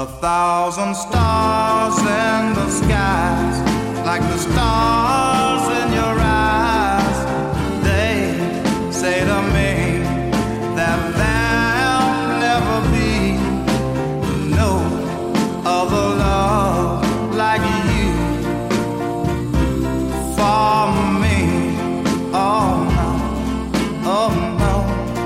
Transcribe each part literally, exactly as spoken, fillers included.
A thousand stars in the skies, like the stars in your eyes. They say to me that there'll never be no other love like you for me. Oh no, oh no.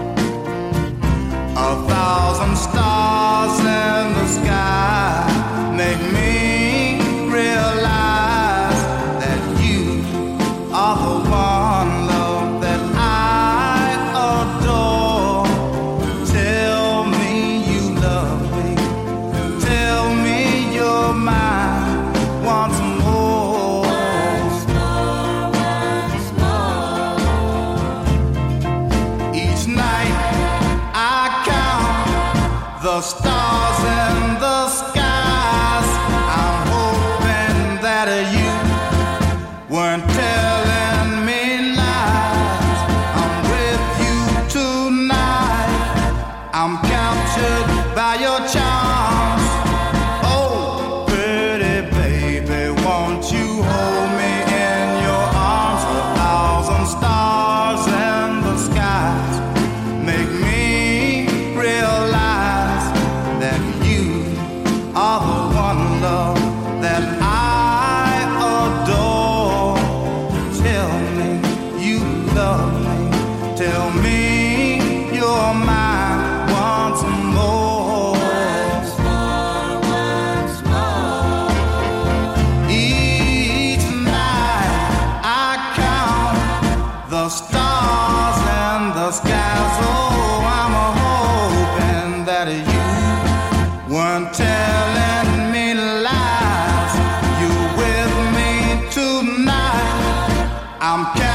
A thousand stars in the sky make me realize that you are the one, love, that I adore. Tell me you love me, tell me you're mine once more. Once more, once more. Each night I count the stars in the skies. I'm hoping that you weren't telling me lies. I'm with you tonight. I'm captured by your charms. Oh, pretty baby, won't you hold me in your arms? A thousand stars in the skies make me realize that you are the one, love, that I adore. Tell me you love me, tell me you're mine once more. Once more, once more. Each night I count the stars in the skies. Oh, I'm hoping that you weren't telling me lies. You're with me tonight. I'm